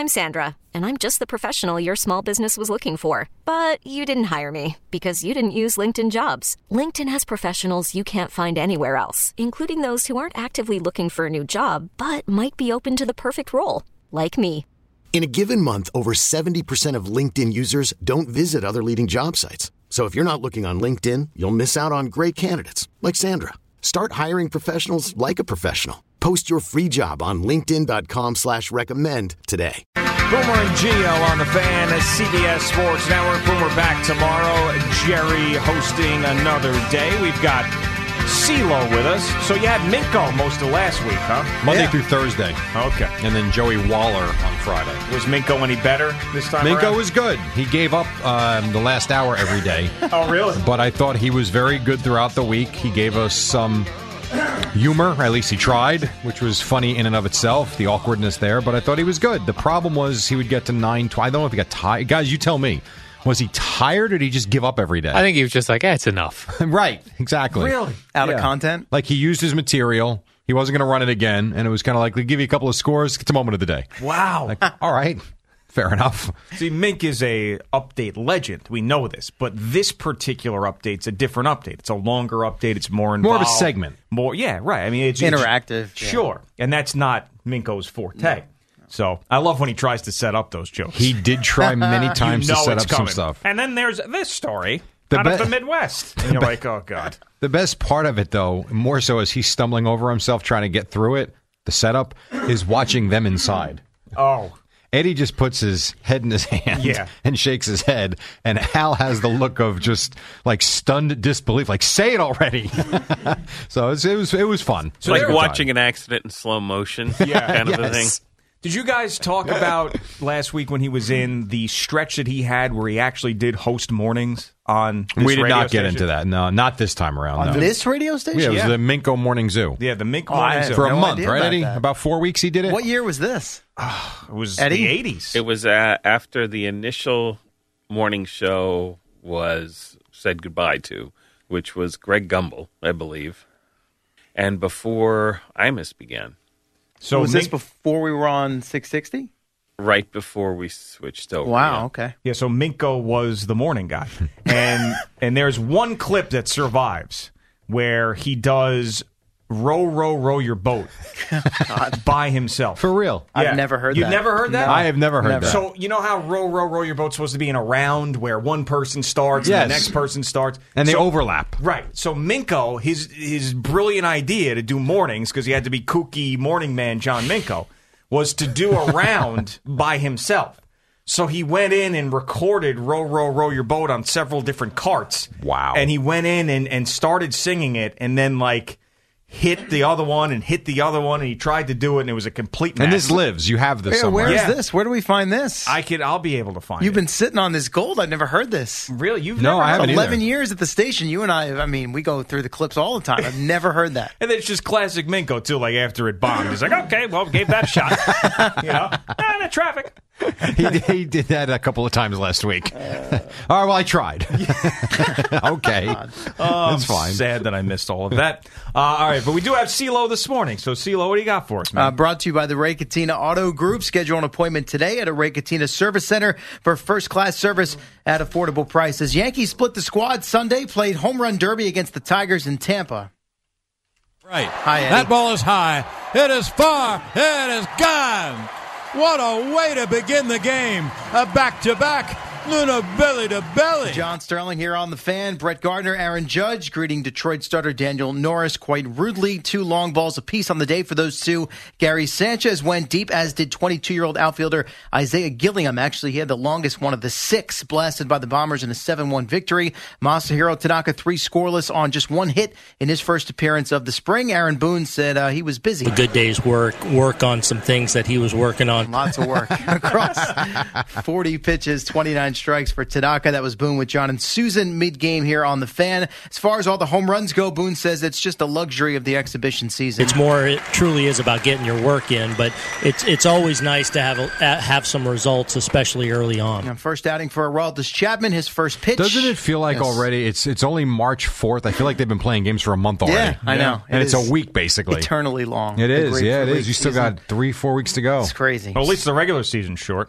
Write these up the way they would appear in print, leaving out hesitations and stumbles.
I'm Sandra, and I'm just the professional your small business was looking for. But you didn't hire me because you didn't use LinkedIn Jobs. LinkedIn has professionals you can't find anywhere else, including those who aren't actively looking for a new job, but might be open to the perfect role, like me. In a given month, over 70% of LinkedIn users don't visit other leading job sites. So if you're not looking on LinkedIn, you'll miss out on great candidates like Sandra. Start hiring professionals like a professional. Post your free job on linkedin.com/recommend today. Boomer and Gio on the Fan, CBS Sports Network. Boomer back tomorrow. Jerry hosting another day. We've got CeeLo with us. So you had Minko most of last week, huh? Monday through Thursday. Okay. And then Joey Waller on Friday. Was Minko any better this time Minko around? was good. He gave up the last hour every day. Oh, really? But I thought he was very good throughout the week. He gave us some humor, at least he tried, which was funny in and of itself, the awkwardness there. But I thought he was good. The problem was he would get to 9-12. I don't know if he got tired. Guys, you tell me. Was he tired or did he just give up every day? I think he was just like, it's enough. Right, exactly. Really? Out of content? Like he used his material. He wasn't going to run it again. And it was kind of like, we'll give you a couple of scores. It's a moment of the day. Wow. Like, all right. Fair enough. See, Mink is a update legend. We know this. But this particular update's a different update. It's a longer update. It's more involved. More of a segment. More, yeah, right. I mean, it's Interactive. Sure. And that's not Minko's forte. No. So I love when he tries to set up those jokes. He did try many times to set up some stuff. And then there's this story out of the Midwest. And you're like, oh, God. The best part of it, though, more so as he's stumbling over himself trying to get through it, the setup, is watching them inside. Oh. Eddie just puts his head in his hand and shakes his head, and Hal has the look of just like stunned disbelief, like say it already. So it was fun. So like watching an accident in slow motion, kind of a thing. Did you guys talk about last week when he was in the stretch that he had where he actually did host mornings on this We did radio not get station? into that. No, not this time around. On no. this radio station? Yeah, it was the Minko Morning Zoo. Yeah, the Minko Morning Zoo. For a no month, idea right, about Eddie? that. About 4 weeks he did it? What year was this? It was Eddie? the 80s. It was after the initial morning show was said goodbye to, which was Greg Gumbel, I believe, and before Imus began. So was this before we were on 660? Right before we switched over. Wow, okay. Yeah, so Minko was the morning guy. And there's one clip that survives where he does row, row, row your boat by himself. For real. I've never heard that. You've never heard that? No. I have never heard that. So you know how row, row, row your boat's supposed to be in a round where one person starts and the next person starts? And they overlap. Right. So Minko, his brilliant idea to do mornings, because he had to be kooky morning man John Minko, was to do a round by himself. So he went in and recorded Row, Row, Row Your Boat on several different carts. Wow. And he went in and started singing it and then, like, hit the other one and hit the other one, and he tried to do it, and it was a complete mess. And this lives. You have this somewhere. Where is this? Where do we find this? I'll be able to find it. You've been sitting on this gold. I've never heard this. Really? You've No, never I haven't heard 11 years at the station. You and I mean, we go through the clips all the time. I've never heard that. And then it's just classic Minko, too, like after it bombed. He's like, okay, well, gave that a shot. You know? The traffic. He did that a couple of times last week. All right, well, I tried. Okay. That's fine. Sad that I missed all of that. All right, but we do have CeeLo this morning. So, CeeLo, what do you got for us, man? Brought to you by the Ray Cattina Auto Group. Schedule an appointment today at a Ray Cattina Service Center for first-class service at affordable prices. Yankees split the squad Sunday, played home run derby against the Tigers in Tampa. Right. Hi, Eddie. That ball is high. It is far. It is gone. What a way to begin the game. A back-to-back. Luna belly to belly. John Sterling here on the Fan. Brett Gardner, Aaron Judge greeting Detroit starter Daniel Norris quite rudely. 2 long balls apiece on the day for those two. Gary Sanchez went deep, as did 22-year-old outfielder Isaiah Gilliam. Actually, he had the longest one of the 6 blasted by the Bombers in a 7-1 victory. Masahiro Tanaka 3 scoreless on just 1 hit in his first appearance of the spring. Aaron Boone said he was busy. A good day's work on some things that he was working on. Lots of work across 40 pitches, 29 1 strikes for Tanaka. That was Boone with John and Susan mid-game here on The Fan. As far as all the home runs go, Boone says it's just a luxury of the exhibition season. It truly is about getting your work in, but it's always nice to have some results, especially early on. Now, first outing for Aroldis Chapman, his first pitch. Doesn't it feel like already it's only March 4th? I feel like they've been playing games for a month already. Yeah, I know. And it's a week, basically. Eternally long. It is, yeah, it is. You still got 3-4 weeks to go. It's crazy. Well, at least the regular season's short.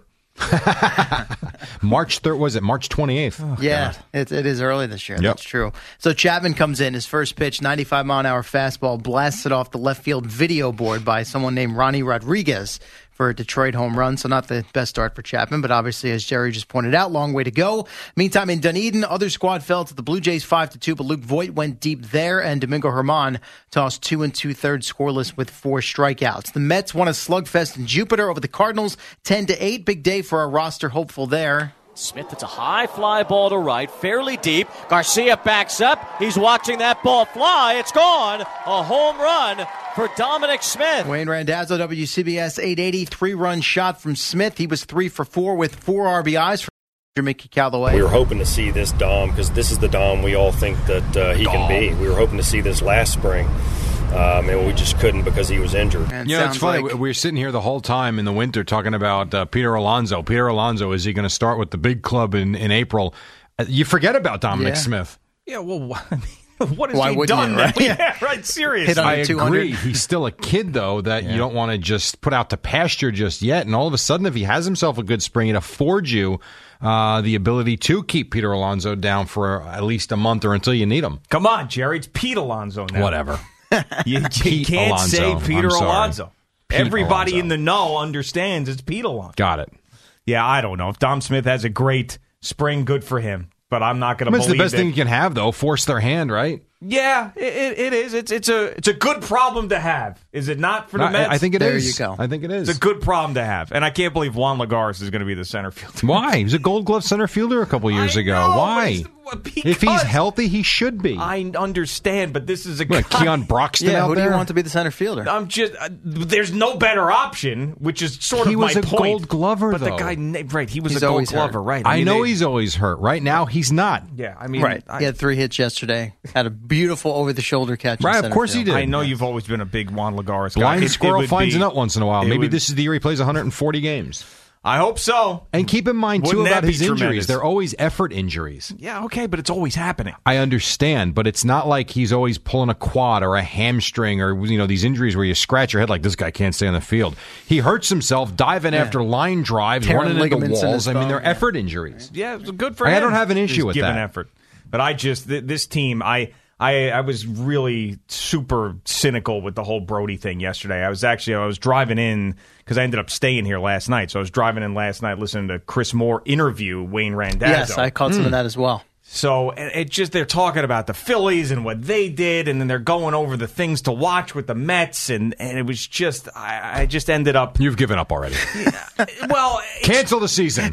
March 3rd, was it March 28th? Oh, yeah, it is early this year. Yep. That's true. So Chapman comes in, his first pitch, 95-mile-an-hour fastball, blasted off the left field video board by someone named Ronnie Rodriguez for a Detroit home run. So not the best start for Chapman, but obviously, as Jerry just pointed out, long way to go. Meantime, in Dunedin, other squad fell to the Blue Jays 5-2, but Luke Voit went deep there, and Domingo Germán tossed 2 2/3 scoreless with 4 strikeouts. The Mets won a slugfest in Jupiter over the Cardinals, 10-8. Big day for a roster hopeful there. Smith, it's a high fly ball to right, fairly deep. Garcia backs up. He's watching that ball fly. It's gone. A home run for Dominic Smith. Wayne Randazzo, WCBS 880, 3-run shot from Smith. He was 3 for 4 with 4 RBIs for Mickey Callaway. We were hoping to see this Dom, because this is the Dom we all think that he can be. We were hoping to see this last spring. And we just couldn't because he was injured. It's funny. We were sitting here the whole time in the winter talking about Peter Alonso. Peter Alonso, is he going to start with the big club in April? You forget about Dominic Smith. Yeah, well, what has Why he wouldn't done? you, right? Yeah, right, seriously. I agree. He's still a kid, though, that you don't want to just put out to pasture just yet. And all of a sudden, if he has himself a good spring, it affords you the ability to keep Peter Alonso down for at least a month or until you need him. Come on, Jerry. It's Pete Alonso now. Whatever. You can't Alonso. say Peter I'm sorry. Alonso. Pete Everybody Alonso. in the know understands it's Pete Alonso. Got it. Yeah, I don't know. If Dom Smith has a great spring, good for him. But I'm not going to believe It's the best that. thing you can have, though. Force their hand, right? Yeah, it is. It's a good problem to have. Is it not for the Mets? I think it There is. you go. I think it is. It's a good problem to have. And I can't believe Juan Lagares is going to be the center fielder. Why? He was a Gold Glove center fielder a couple years ago. know, Why? because If he's healthy, he should be. I understand, but this is a What, guy. Keon Broxton Yeah, out who there? do you want to be the center fielder? I'm just. There's no better option, which is sort He of was my a point. Gold Glover, but though. the guy, right? He was He's a Gold always hurt. Glover, right? I mean, know they- he's always hurt. Right now, he's not. Yeah, I mean, Right. He had 3 hits yesterday. Had a beautiful over-the-shoulder catch. in Right, of center course he field. did. I know you've always been a big Juan Lagares guy. Blind It squirrel would finds be- a nut once in a while. it Maybe would- this is the year he plays 140 games. I hope so. And keep in mind, too, Wouldn't about that be his injuries. tremendous? They're always effort injuries. Yeah, okay, but it's always happening. I understand, but it's not like he's always pulling a quad or a hamstring or, these injuries where you scratch your head like this guy can't stay on the field. He hurts himself diving after line drives, Tearing running into ligaments in walls. his They're thumb. effort injuries. Yeah, it's good for I him. don't have an issue Just with giving that. effort, but I just this team. I was really super cynical with the whole Brody thing yesterday. I was driving in because I ended up staying here last night. So I was driving in last night listening to Chris Moore interview Wayne Randazzo. Yes, I caught some of that as well. So it just they're talking about the Phillies and what they did, and then they're going over the things to watch with the Mets, and it was just I just ended up. You've given up already. Well, Cancel the season.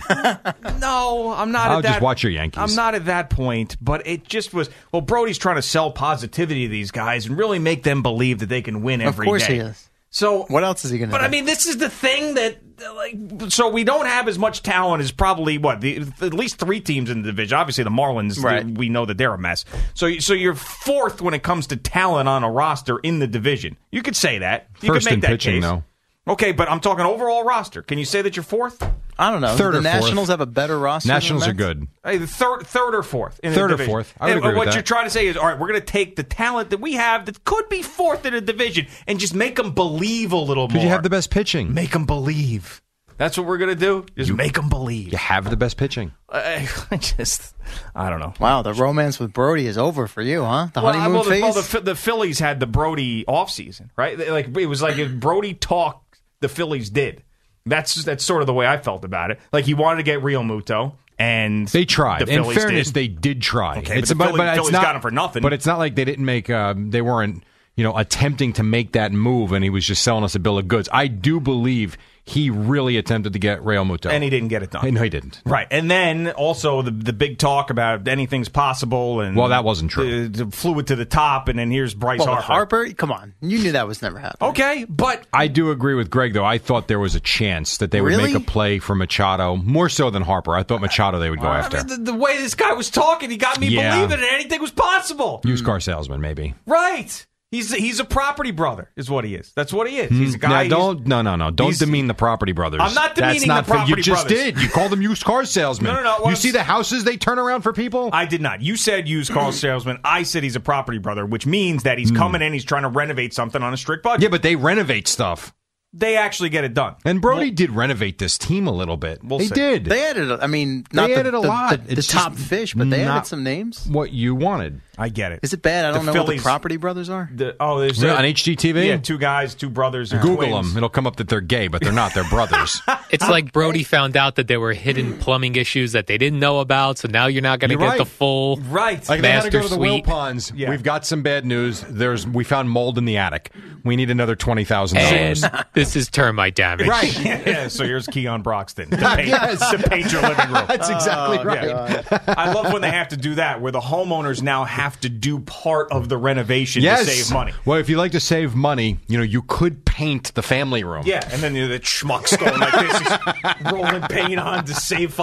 no, I'm not. I'll at that, just watch your Yankees. I'm not at that point, but it just was. Well, Brody's trying to sell positivity to these guys and really make them believe that they can win every day. Of course he is. So What else is he going to do? But I mean, this is the thing that, so we don't have as much talent as probably at least 3 teams in the division. Obviously, the Marlins, Right. we know that they're a mess. So you're 4th when it comes to talent on a roster in the division. You could say that. You First could make in that pitching, case. though. Okay, but I'm talking overall roster. Can you say that you're 4th? I don't know. Third the or fourth. Nationals have a better roster. than the Nationals are Mets? good. Hey, third or fourth in Third the or division. fourth. I would And agree with what that. you're trying to say is, all right, we're going to take the talent that we have that could be 4th in a division and just make them believe a little more. Because you have the best pitching. Make them believe. That's what we're going to do. Just make them believe. You have the best pitching. I don't know. Wow, the romance with Brody is over for you, huh? The honeymoon phase? The Phillies had the Brody offseason, right? It was like if Brody talked, the Phillies did. That's sort of the way I felt about it. Like he wanted to get Real Muto, and They tried. The In Phillies fairness, did. they did try. Okay, but the Phillies got him for nothing. But it's not like they didn't make. They weren't. attempting to make that move, and he was just selling us a bill of goods. I do believe he really attempted to get Real Muto. And he didn't get it done. No, he didn't. Right. And then also the big talk about anything's possible. And well, that wasn't true. Flew it to the top, and then here's Bryce Harper. Harper? Come on. You knew that was never happening. Okay, but... I do agree with Greg, though. I thought there was a chance that they would make a play for Machado, more so than Harper. I thought Machado they would go after. I mean, the way this guy was talking, he got me believing that anything was possible. Used car salesman, maybe. Right. He's a property brother, is what he is. That's what he is. He's a guy. Now, don't demean the property brothers. I'm not demeaning the property brothers. You just did. You called them used car salesmen. No. You see the houses they turn around for people? I did not. You said used car salesman. I said he's a property brother, which means that he's coming in, he's trying to renovate something on a strict budget. Yeah, but they renovate stuff. They actually get it done. And Brody did renovate this team a little bit. They did. They added, not they added a lot. The top fish, but they added some names. What you wanted. I get it. Is it bad? I don't know what the property brothers are. There's on HGTV? Yeah, two guys, two brothers. Google twins. them. It'll come up that they're gay, but they're not. They're brothers. It's like Brody found out that there were hidden plumbing issues that they didn't know about, so now you're not going to get the full right. Like they had to go to the suite. Will Ponds. Yeah. We've got some bad news. We found mold in the attic. We need another $20,000. And this is termite damage. Right. Yeah, so here's Keon Broxton to paint your living room. That's exactly right. Yeah. I love when they have to do that, where the homeowners now have to do part of the renovation to save money. Well, if you like to save money, you could paint the family room. Yeah, and then the schmuck's going like this. He's rolling paint on to save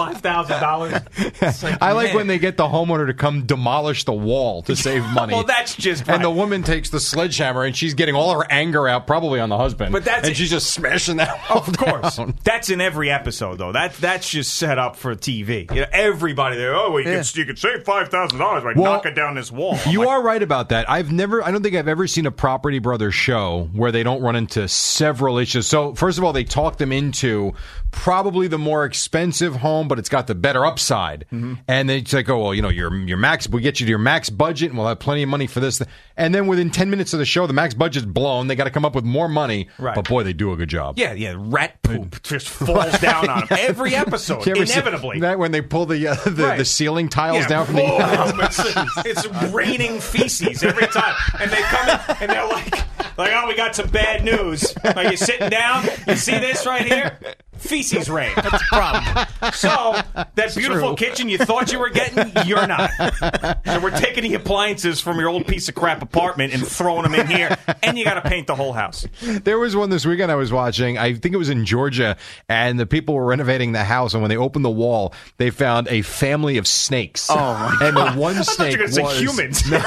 $5,000. I like when they get the homeowner to come demolish the wall to save money. Well, that's just And the woman takes the sledgehammer and she's getting all her anger out, probably on the husband. But that's she's just smashing that. Of course, that's in every episode, though. That's just set up for TV. Everybody there. Oh, you can save $5,000 by knocking down this wall. You are right about that. I don't think I've ever seen a Property Brothers show where they don't run into several issues. So, first of all, they talk them into probably the more expensive home, but it's got the better upside. Mm-hmm. And it's like, your max, we get you to your max budget, and we'll have plenty of money for this. And then within 10 minutes of the show, the max budget's blown. They got to come up with more money. Right. But boy, they do a good job. Yeah, rat poop just falls down on them every episode, inevitably. That when they pull the ceiling tiles down from the it's raining feces every time, and they come in and they're like, oh, we got some bad news. Like, you're sitting down, you see this right here? Feces rain. That's the problem. So, that beautiful kitchen you thought you were getting, you're not. So we're taking the appliances from your old piece of crap apartment and throwing them in here, and you got to paint the whole house. There was one this weekend I was watching. I think it was in Georgia, and the people were renovating the house, and when they opened the wall, they found a family of snakes. Oh, my God. And the one snake was humans. No.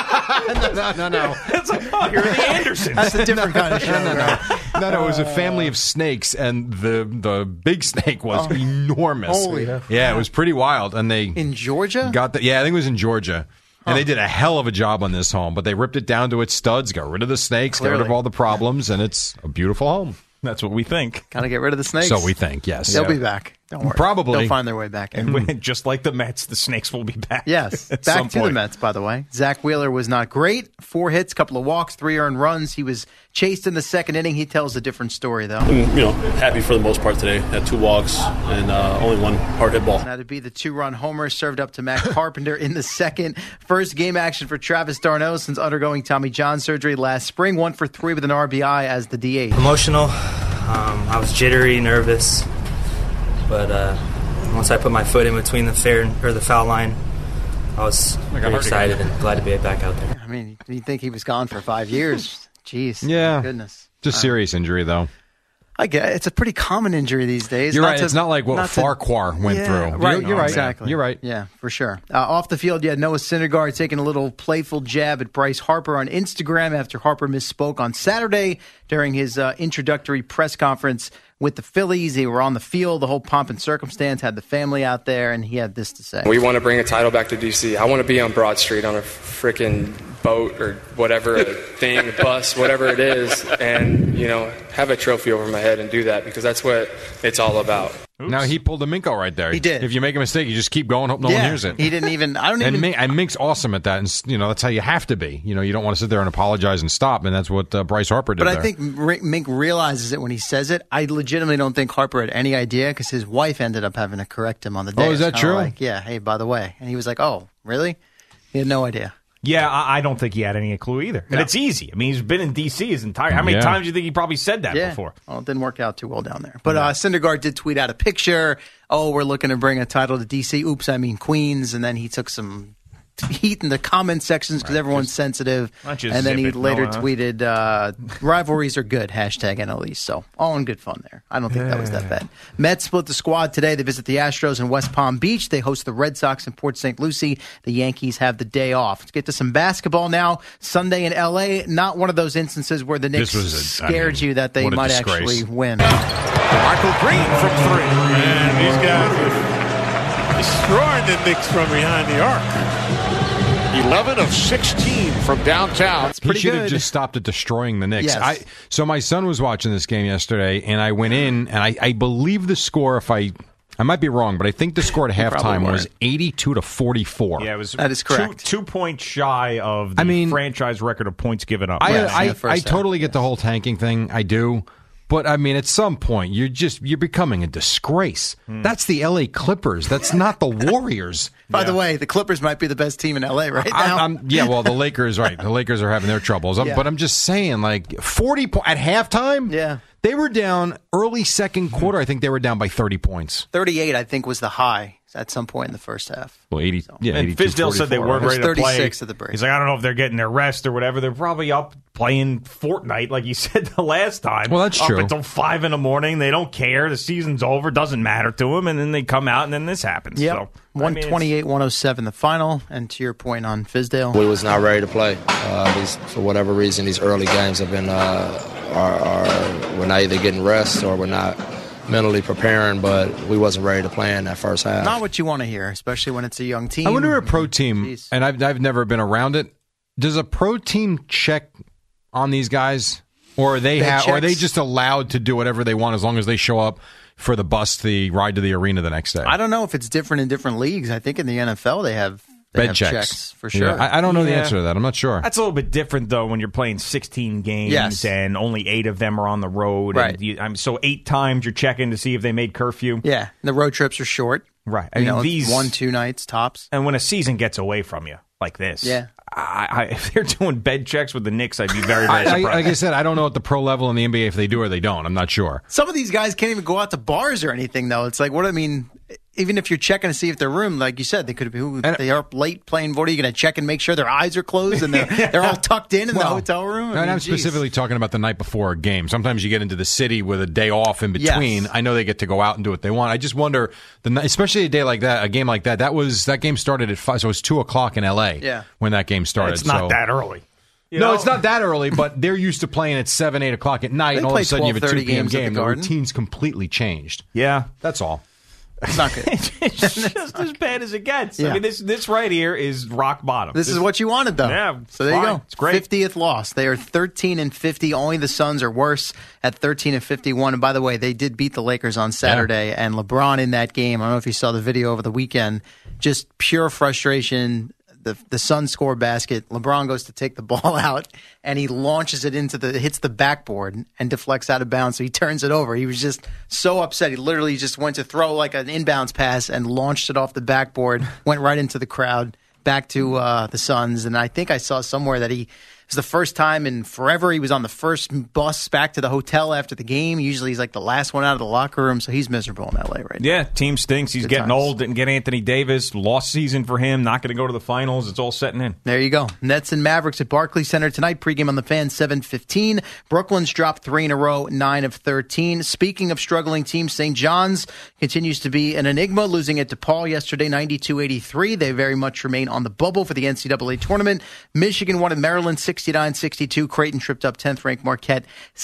It's like, oh, you're the Andersons. That's a different kind of show. No, it was a family of snakes, and the big snake was enormous. Holy yeah, it was pretty wild. And they in Georgia I think it was in Georgia. And they did a hell of a job on this home, but they ripped it down to its studs, got rid of the snakes, got rid of all the problems, and it's a beautiful home. That's what we think. Gotta get rid of the snakes. So we think, yes. They'll be back. Don't worry. Probably. They'll find their way back. And just like the Mets, the snakes will be back. Yes. Back to the Mets, by the way. Zach Wheeler was not great. 4 hits, couple of walks, 3 earned runs. He was chased in the second inning. He tells a different story, though. Happy for the most part today. Had 2 walks and only 1 hard hit ball. Now to be the 2-run homer served up to Matt Carpenter in the second. First game action for Travis d'Arnaud since undergoing Tommy John surgery last spring. 1 for 3 with an RBI as the DH. Emotional. I was jittery, nervous, but once I put my foot in between the foul line, I was very excited and glad to be back out there. I mean, you'd think he was gone for 5 years. Jeez. Yeah. Goodness. Just serious injury, though. I get it. It's a pretty common injury these days. You're right. It's not like what Farquhar went through. Right. You're right. Exactly. You're right. Yeah, for sure. Off the field, you had Noah Syndergaard taking a little playful jab at Bryce Harper on Instagram after Harper misspoke on Saturday during his introductory press conference with the Phillies. They were on the field, the whole pomp and circumstance, had the family out there, and he had this to say. We want to bring a title back to D.C. I want to be on Broad Street on a freaking boat or whatever, a thing, a bus, whatever it is, and, have a trophy over my head and do that because that's what it's all about. Oops. Now, he pulled a Minko right there. He did. If you make a mistake, you just keep going, hope no one hears it. He didn't even, And Mink's awesome at that, and, that's how you have to be. You don't want to sit there and apologize and stop, and that's what Bryce Harper did But there. I think Mink realizes it when he says it. I legitimately don't think Harper had any idea because his wife ended up having to correct him on the day. Oh, is that true? Like, yeah, hey, by the way. And he was like, oh, really? He had no idea. Yeah, I don't think he had any clue either. And it's easy. I mean, he's been in D.C. his entire... How many times do you think he probably said that before? Well, it didn't work out too well down there. But Syndergaard did tweet out a picture. Oh, we're looking to bring a title to D.C. Oops, I mean Queens. And then he took some heat in the comment sections because everyone's sensitive. And then he later tweeted, rivalries are good, #NL East. So all in good fun there. I don't think that was that bad. Mets split the squad today. They visit the Astros in West Palm Beach. They host the Red Sox in Port St. Lucie. The Yankees have the day off. Let's get to some basketball now. Sunday in L.A., not one of those instances where the Knicks scared you that they might actually win. Michael Green from 3. And these guys are destroying the Knicks from behind the arc. 11 of 16 from downtown. He should have just stopped at destroying the Knicks. Yes. So my son was watching this game yesterday, and I went in, and I believe the score, if I might be wrong, but I think the score at halftime was 82-44. Yeah, it was. That is correct. 2 points shy of the franchise record of points given up. I totally get the whole tanking thing. I do. But, I mean, at some point, you're becoming a disgrace. That's the L.A. Clippers. That's not the Warriors. By the way, the Clippers might be the best team in L.A. right now. The Lakers, right. The Lakers are having their troubles. But I'm just saying, like, 40 at halftime? Yeah. They were down early second quarter. I think they were down by 30 points. 38, I think, was the high at some point in the first half. Well, 80. So. Yeah, and Fizdale said they weren't ready to play. 36 at the break. He's like, I don't know if they're getting their rest or whatever. They're probably up playing Fortnite, like you said the last time. Well, that's true. Up until 5 in the morning. They don't care. The season's over. Doesn't matter to them. And then they come out, and then this happens. Yep. So 128-107 the final. And to your point on Fizdale, we was not ready to play. For whatever reason, these early games have been we're not either getting rest or we're not mentally preparing, but we wasn't ready to play in that first half. Not what you want to hear, especially when it's a young team. I wonder if a pro team, and I've never been around it, does a pro team check on these guys? Or are they just allowed to do whatever they want as long as they show up for the ride to the arena the next day? I don't know if it's different in different leagues. I think in the NFL they have bed checks for sure. Yeah, I don't know the answer to that. I'm not sure. That's a little bit different, though, when you're playing 16 games and only 8 of them are on the road. Right. And so 8 times you're checking to see if they made curfew. Yeah. The road trips are short. Right. I mean, these 1-2 nights tops. And when a season gets away from you like this, if they're doing bed checks with the Knicks, I'd be very, very surprised. Like I said, I don't know at the pro level in the NBA if they do or they don't. I'm not sure. Some of these guys can't even go out to bars or anything, though. It's like, even if you're checking to see if their room, like you said, they could be they are up late playing. What are you going to check and make sure their eyes are closed and they're all tucked in the hotel room? I'm specifically talking about the night before a game. Sometimes you get into the city with a day off in between. Yes. I know they get to go out and do what they want. I just wonder, especially a day like that, a game like that. That game started at 5, so it was 2:00 in L.A. Yeah. when that game started. It's not that early. No, it's not that early, but they're used to playing at 7, 8 o'clock at night, and all of a sudden you have a 2 p.m. game. The routine's completely changed. Yeah. That's all. It's not good. It's just as bad as it gets. Yeah. I mean, this right here is rock bottom. This is what you wanted, though. Yeah. So there you go. It's great. 50th loss. They are 13-50. Only the Suns are worse at 13-51. And by the way, they did beat the Lakers on Saturday. And LeBron in that game, I don't know if you saw the video over the weekend, just pure frustration. The Suns score basket. LeBron goes to take the ball out, and he launches it hits the backboard and deflects out of bounds. So he turns it over. He was just so upset. He literally just went to throw like an inbounds pass and launched it off the backboard, went right into the crowd, back to the Suns. And I think I saw somewhere that it was the first time in forever he was on the first bus back to the hotel after the game. Usually he's like the last one out of the locker room, so he's miserable in L.A. right now. Yeah, team stinks. He's getting old. Didn't get Anthony Davis. Lost season for him. Not going to go to the finals. It's all setting in. There you go. Nets and Mavericks at Barclays Center tonight. Pregame on the Fan, 7:15. Brooklyn's dropped 3 in a row, 9 of 13. Speaking of struggling teams, St. John's continues to be an enigma, losing at DePaul yesterday, 92-83. They very much remain on the bubble for the NCAA tournament. Michigan won at Maryland, 69-62. Creighton tripped up 10th-ranked Marquette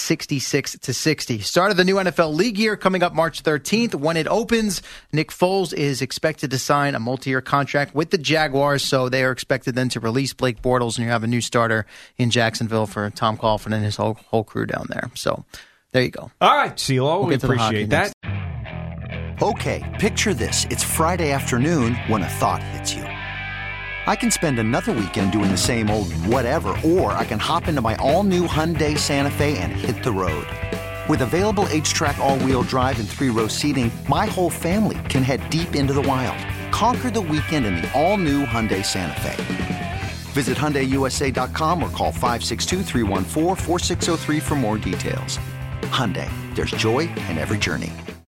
66-60. Start of the new NFL league year coming up March 13th. When it opens, Nick Foles is expected to sign a multi-year contract with the Jaguars, so they are expected then to release Blake Bortles, and you have a new starter in Jacksonville for Tom Coughlin and his whole crew down there. So there you go. All right, CeeLo, we appreciate that. Okay, picture this. It's Friday afternoon when a thought hits you. I can spend another weekend doing the same old whatever, or I can hop into my all-new Hyundai Santa Fe and hit the road. With available H-Track all-wheel drive and 3-row seating, my whole family can head deep into the wild. Conquer the weekend in the all-new Hyundai Santa Fe. Visit HyundaiUSA.com or call 562-314-4603 for more details. Hyundai, there's joy in every journey.